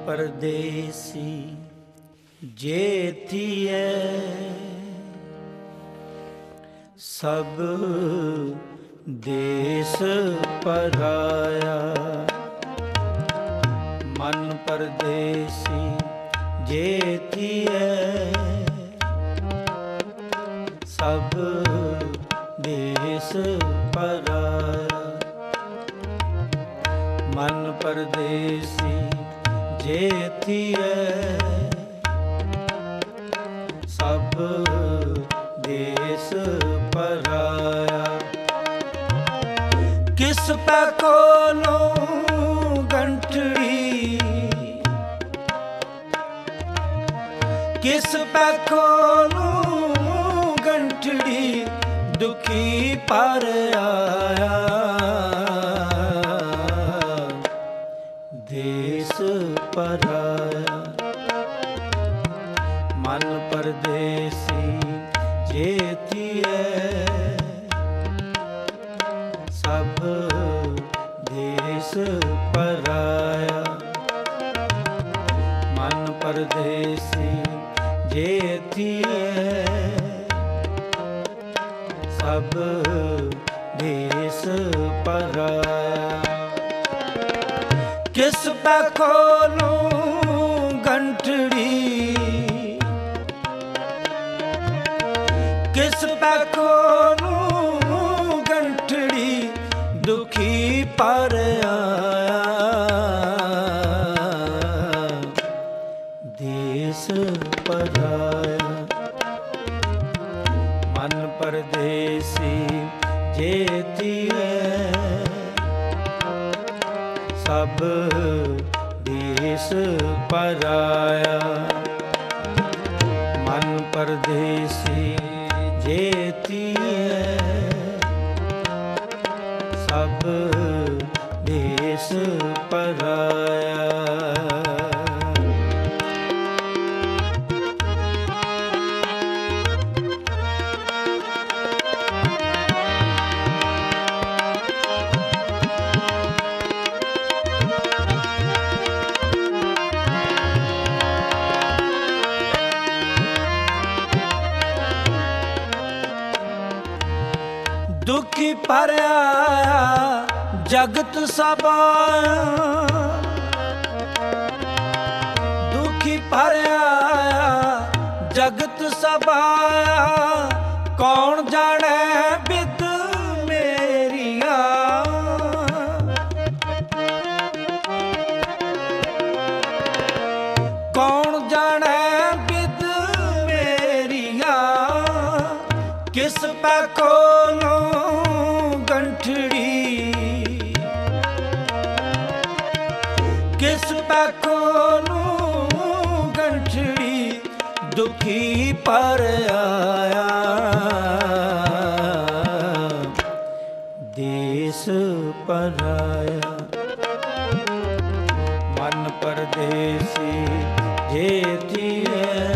ਪਰਦੇਸੀ ਜੇ ਥੀਏ ਸਭ ਦੇਸ ਪਰਾਇਆ। ਮਨ ਪਰਦੇਸੀ ਜੇ ਥੀਏ ਸਭ ਦੇਸ ਪਰਾਇਆ। ਮਨ ਪਰਦੇਸੀ ਜੇ ਥੀਏ ਸਭ ਦੇਸ ਪਰਾਇਆ। ਕਿਸ ਪੈ ਕੋਲੋਂ ਗੰਠੜੀ ਕਿਸ ਪੈ ਕੋਲੋਂ ਗੰਠੜੀ ਦੁਖੀ ਪਰ ਆਇਆ। ਦੇਸ ਪਰਾਇਆ। ਮਨ ਪਰਦੇਸੀ ਜੇ ਥੀਏ ਸਭ ਦੇਸ ਪਰਾਇਆ। ਮਨ ਪਰਦੇਸੀ ਜੇ ਥੀਏ ਸਭ ਦੇਸ ਪਰਾਇਆ। ਕਿਸ ਪੈ ਕੋਲੋਂ ਗੰਠੜੀ ਕਿਸ ਪੈ ਕੋਲੋਂ ਗੰਠੜੀ ਦੁਖੀ ਪਰ ਆਇਆ। ਦੇਸ ਪਰਾਇਆ। ਮਨ ਪਰਦੇਸੀ ਜੇ ਥੀਏ ਸਭ ਦੇਸ ਪਰਾਇਆ। ਮਨ ਪਰਦੇਸੀ ਜੇ ਥੀਏ ਸਭ ਦੇਸ ਪਰਾਇਆ। ਦੁਖੀ ਭਰਿਆ ਜਗਤ ਸਭ ਦੁਖੀ ਭਰਿਆ ਜਗਤ ਸਭ ਕੌਣ ਜਾਣੈ ਬਿਦ ਮੇਰੀਆਂ। ਕੌਣ ਜਾਣੈ ਬਿਦ ਮੇਰੀਆਂ। ਕਿਸ ਪੈ ਕੋਲੋਂ ਗੰਠੜੀ ਕਿਸ ਪੈ ਕੋਲੋਂ ਗੰਠੜੀ ਦੁਖੀ ਪਰ ਆਇਆ। ਦੇਸ ਪਰਾਇਆ। ਮਨ ਪਰਦੇਸੀ ਜੇ ਥੀਏ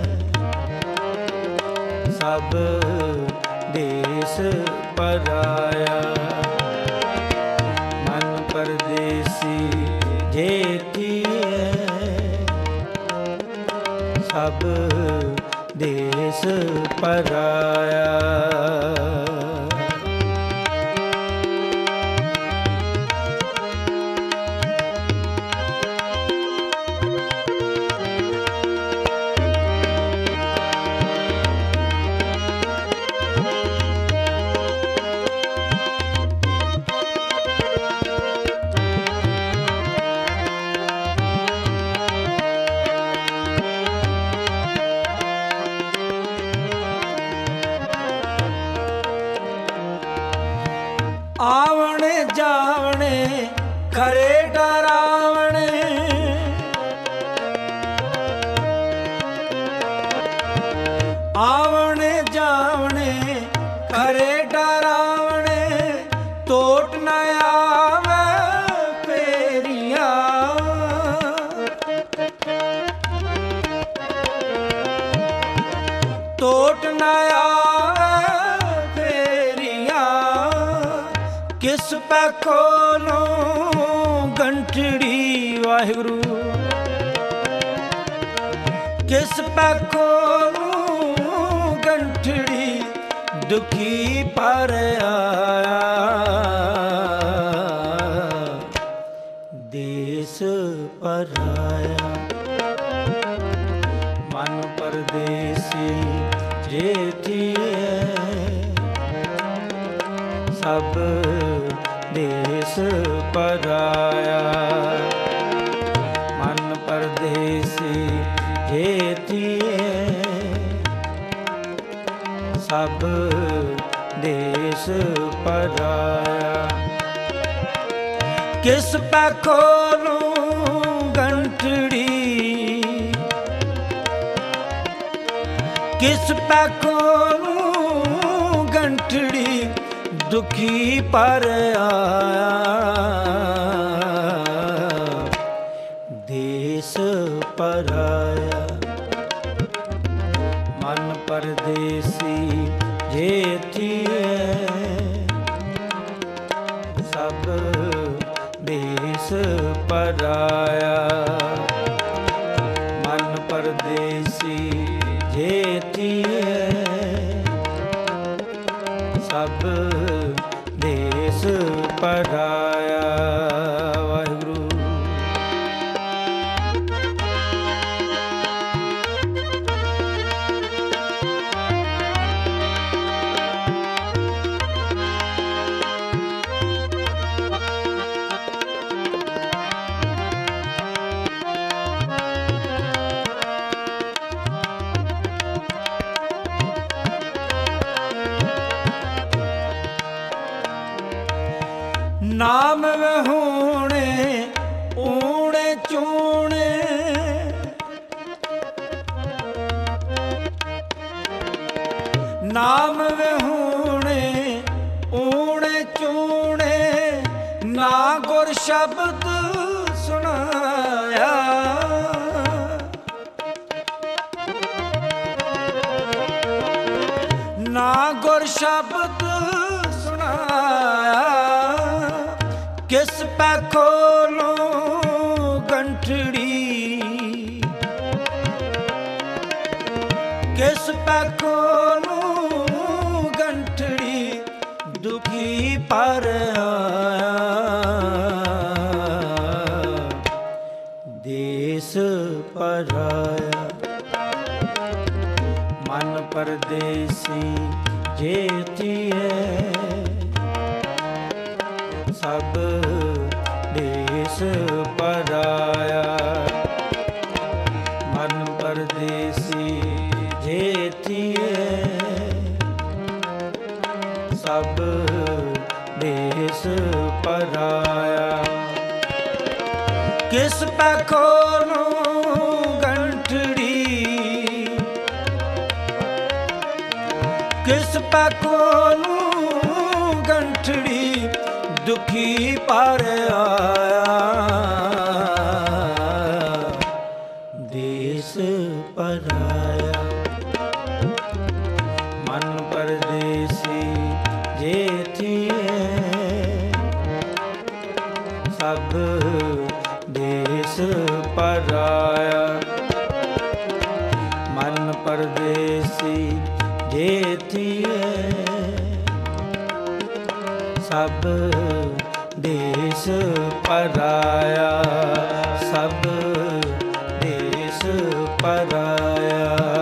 ਸਭ ਦੇਸ ਪਰਾਇਆ। ਮਨ ਪਰਦੇਸੀ ਜੇ ਥੀਏ ਸਭ ਦੇਸ ਪਰਾਇਆ। ਆਵਣੇ ਜਾਵਣੇ ਖਰੇ ਡਰਾਵਣੇ ਆਵਣੇ ਜਾਵਣੇ ਖਰੇ ਡਰਾਵਣੇ ਟੋਟ ਨਾ ਆਵੇ ਫੇਰੀਆਂ। ਟੋਟ ਨਾ ਆਵੇ ਫੇਰੀਆਂ। ਕਿਸ ਪੈ ਕੋਲੋਂ ਗੰਠੜੀ ਵਾਹਿਗੁਰੂ ਕਿਸ ਪੈਖੋਂ ਨੂੰ ਗੰਠੜੀ ਦੁਖੀ ਪਰ ਆਇਆ, ਦੇਸ ਪਰਾਇਆ। ਮਨ ਪਰਦੇਸੀ ਜੇਠੀਏ, ਸਭ ਦੇਸ ਪਰਾਇਆ। ਮਨ ਪਰਦੇਸੀ ਜੇਠੀਏ, ਸਭ ਦੇਸ ਪਰਾਇਆ। ਕਿਸ ਪੈਖੋਂ ਨੂੰ ਗੰਠੜੀ, ਕਿਸ ਪੈਖੋਂ ਨੂੰ ਗੰਠੜੀ ਦੁਖੀ ਪਰ ਆਇਆ, ਦੇਸ ਪਰਾਇਆ। ਮਨ ਪਰਦੇਸੀ ਜੇਠੀਏ, ਸਭ ਦੇਸ ਪਰਾਇਆ। ਮਨ ਪਰਦੇਸੀ ਜੇਠੀਏ, ਸਭ ਦੇਸ ਪਰਾਇਆ। ਵਾਹਿਗੁਰੂ। ਨਾਮ ਵਹੂਣੇ ਊਣੇ ਚੂਣੇ, ਨਾਮ ਵਹੂਣੇ ਊਣੇ ਚੂਣੇ, ਨਾ ਗੁਰ ਸ਼ਬਦ ਸੁਣਾਇਆ। ਨਾ ਗੁਰ ਸ਼ਬਦ ਸੁਣਾਇਆ, ਕਿਸ ਪੈਖੋਂ ਨੂੰ ਗੰਠੜੀ, ਕਿਸ ਪੈਖੋਂ ਨੂੰ ਗੰਠੜੀ ਦੁਖੀ ਪਰ ਆਇਆ, ਦੇਸ ਪਰਾਇਆ। ਮਨ ਪਰਦੇਸੀ ਜੇਠੀਏ, ਸਭ ਦੇਸ ਪਰਾਇਆ। ਮਨ ਪਰਦੇਸੀ ਜੇਠੀਏ, ਸਭ ਦੇਸ ਪਰਾਇਆ। ਕਿਸ ਪੈਖੋਂ ਨੂੰ ਗੰਠੜੀ, ਕਿਸ ਪੈਖੋਂ ਨੂੰ ਗੰਠੜੀ ਦੁਖੀ ਪਰ ਆਇਆ, ਦੇਸ ਪਰਾਇਆ। ਮਨ ਪਰਦੇਸੀ ਜੇਠੀਏ, ਸਭ ਦੇਸ ਪਰਾਇਆ। ਮਨ ਪਰਦੇਸੀ ਜੇਠੀਏ, ਸਭ ਦੇਸ ਪਰਾਇਆ, ਸਭ ਦੇਸ ਪਰਾਇਆ।